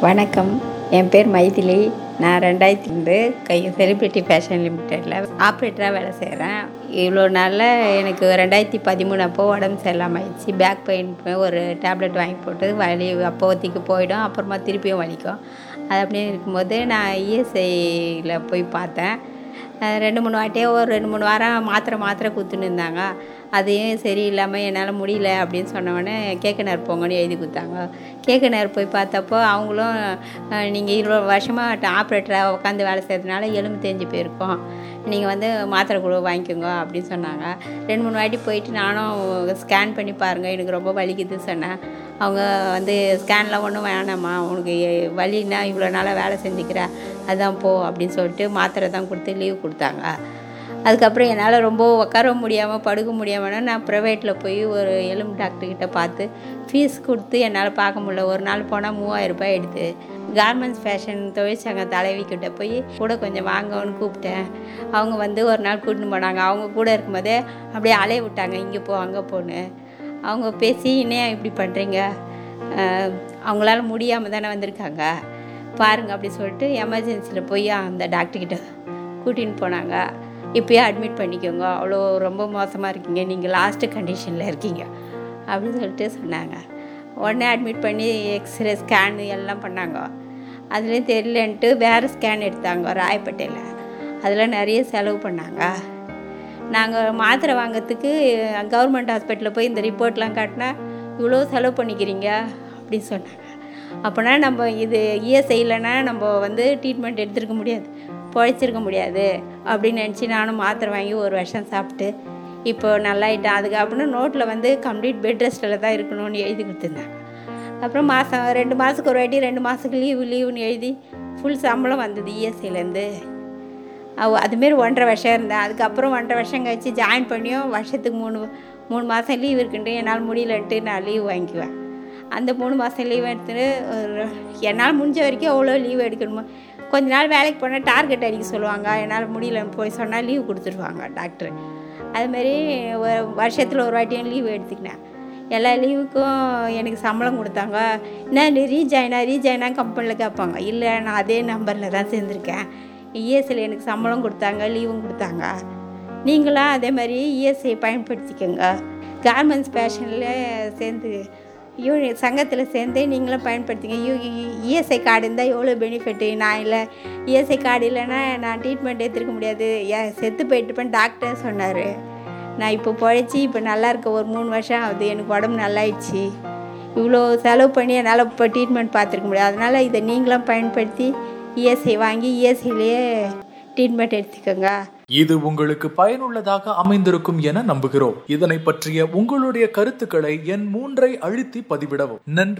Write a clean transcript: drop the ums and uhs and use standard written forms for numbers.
வணக்கம். என் பேர் மைதிலி. நான் 2002 செலிபிரிட்டி ஃபேஷன் லிமிட்டெடில் ஆப்ரேட்டராக வேலை செய்கிறேன். இவ்வளோ நாளில் எனக்கு 2013 அப்போ உடம்பு சரியில்லாமல் ஆயிடுச்சு. பேக் பெயின் ஒரு டேப்லெட் வாங்கி போட்டு வலி அப்போதைக்கு போயிடும், அப்புறமா திருப்பியும் வலிக்கும். அது அப்படியே இருக்கும்போது நான் இஎஸ்ஐயில் போய் பார்த்தேன். 2-3 வாட்டியே ஒரு 2-3 வாரம் மாத்திரை கொடுத்துன்னு இருந்தாங்க. அதையும் சரியில்லாமல் என்னால் முடியல அப்படின்னு சொன்னவொடனே கேகேநகர் போங்கன்னு எழுதி கொடுத்தாங்க. கேகேநகர் போய் பார்த்தப்போ அவங்களும் நீங்கள் 20 வருஷமாக ஆப்ரேட்டராக உட்காந்து வேலை செய்கிறதுனால எலும்பு தேஞ்சு போயிருக்கோம், நீங்கள் மாத்திரை கூட வாங்கிக்கோங்க அப்படின்னு சொன்னாங்க. 2-3 வாட்டி போயிட்டு நானும் ஸ்கேன் பண்ணி பாருங்கள், எனக்கு ரொம்ப வலிக்குது சொன்னேன். அவங்க ஸ்கேன்லாம் ஒன்றும் வேணாம்மா, உனக்கு வலின்னா இவ்வளோ நாளாக வேலை செஞ்சுக்கிற, அதான் போ அப்படின்னு சொல்லிட்டு மாத்திரை தான் கொடுத்து லீவ் கொடுத்தாங்க. அதுக்கப்புறம் என்னால் ரொம்ப உட்கார முடியாமல் படுக்க முடியாமல்னா நான் ப்ரைவேட்டில் போய் ஒரு எலும்பு டாக்டர்கிட்ட பார்த்து ஃபீஸ் கொடுத்து என்னால் பார்க்க முடியல. ஒரு நாள் போனால் 3000 ரூபாய் எடுத்து கார்மெண்ட்ஸ் ஃபேஷன் தொழிற்சங்க தலைவிக்கிட்ட போய் கூட கொஞ்சம் வாங்கன்னு கூப்பிட்டேன். அவங்க ஒரு நாள் கூட்டின்னு போனாங்க. அவங்க கூட இருக்கும்போதே அப்படியே அலைய விட்டாங்க, இங்கே போ அங்கே போன்னு. அவங்க பேசி இன்னும் இப்படி பண்ணுறீங்க, அவங்களால முடியாமல் தானே வந்திருக்காங்க பாருங்கள் அப்படி சொல்லிட்டு எமர்ஜென்சியில் போய் அந்த டாக்டர்கிட்ட கூட்டின்னு போனாங்க. இப்போயே அட்மிட் பண்ணிக்கோங்க, அவ்வளோ ரொம்ப மோசமாக இருக்கீங்க, நீங்கள் லாஸ்ட்டு கண்டிஷனில் இருக்கீங்க அப்படின்னு சொல்லிட்டு சொன்னாங்க. உடனே அட்மிட் பண்ணி எக்ஸ்ரே ஸ்கேனு எல்லாம் பண்ணாங்க. அதுலேயும் தெரியலன்ட்டு வேறு ஸ்கேன் எடுத்தாங்க ராயப்பேட்டையில். அதில் நிறைய செலவு பண்ணாங்க. நாங்கள் மாத்திரை வாங்கிறதுக்கு கவர்மெண்ட் ஹாஸ்பிட்டலில் போய் இந்த ரிப்போர்ட்லாம் காட்டினா இவ்வளோ செலவு பண்ணிக்கிறீங்க அப்படின்னு சொன்னாங்க. அப்போனா நம்ம இது இஎஸ்ஐ இல்லைன்னா நம்ம ட்ரீட்மெண்ட் எடுத்துருக்க முடியாது, பொழைச்சிருக்க முடியாது அப்படின்னு நினச்சி நானும் மாத்திரை வாங்கி 1 வருஷம் சாப்பிட்டு இப்போ நல்லாயிட்டேன். அதுக்கப்புறம் நோட்டில் கம்ப்ளீட் பெட் ரெஸ்ட்டில் தான் இருக்கணும்னு எழுதி கொடுத்துருந்தாங்க. அப்புறம் 2 மாதத்துக்கு ஒரு வாட்டி 2 மாதத்துக்கு லீவுன்னு எழுதி ஃபுல் சம்பளம் வந்தது இஎஸ்ஐலேருந்து. அதுமாரி 1.5 வருஷம் இருந்தேன். அதுக்கப்புறம் 1.5 வருஷம் கழிச்சு ஜாயின் பண்ணியும் வருஷத்துக்கு 3 மாதம் லீவ் இருக்குன்ட்டு என்னால் முடியலன்ட்டு நான் லீவ் வாங்கிக்குவேன். அந்த 3 மாதம் லீவ் எடுத்துட்டு என்னால் முடிஞ்ச வரைக்கும் எவ்வளோ லீவ் எடுக்கணுமோ. கொஞ்ச நாள் வேலைக்கு போனால் டார்கெட் அடிக்க சொல்லுவாங்க, என்னால் முடியலன்னு போய் சொன்னால் லீவ் கொடுத்துருவாங்க டாக்டர். அதுமாரி வருஷத்தில் ஒரு வாட்டியும் லீவ் எடுத்துக்கினேன். எல்லா லீவுக்கும் எனக்கு சம்பளம் கொடுத்தாங்க. என்ன நீ ரீஜாயினா கம்பெனியில் கேட்பாங்க. இல்லை, நான் அதே நம்பரில் தான் சேர்ந்துருக்கேன். இஎஸ்ஐயில் எனக்கு சம்பளம் கொடுத்தாங்க, லீவும் கொடுத்தாங்க. நீங்களாம் அதே மாதிரி இஎஸ்ஐ பயன்படுத்திக்கோங்க. கார்மெண்ட்ஸ் ஃபேஷனில் சேர்ந்து சங்கத்தில் சேர்ந்து நீங்களும் பயன்படுத்திங்க. இஎஸ்ஐ கார்டு இருந்தால் எவ்வளோ பெனிஃபிட்டு. நான் இல்லை, இஎஸ்ஐ கார்டு இல்லைன்னா நான் ட்ரீட்மெண்ட் எடுத்துருக்க முடியாது, செத்து போயிட்டுப்பேன் டாக்டர் சொன்னார். நான் இப்போ பொழைச்சி இப்போ நல்லா இருக்க. ஒரு 3 வருஷம் ஆகுது, எனக்கு உடம்பு நல்லாயிடுச்சு. இவ்வளோ செலவு பண்ணி என்னால் இப்போ ட்ரீட்மெண்ட் பார்த்துருக்க முடியாது. அதனால் இதை நீங்களும் பயன்படுத்தி இஎஸ்ஐ வாங்கி இஎஸ்ஐலேயே ட்ரீட்மெண்ட் எடுத்துக்கோங்க. இது உங்களுக்கு பயனுள்ளதாக அமைந்திருக்கும் என நம்புகிறோம். இதனை பற்றிய உங்களுடைய கருத்துக்களை எண் 3 அழுத்தி பதிவிடவும். நன்றி.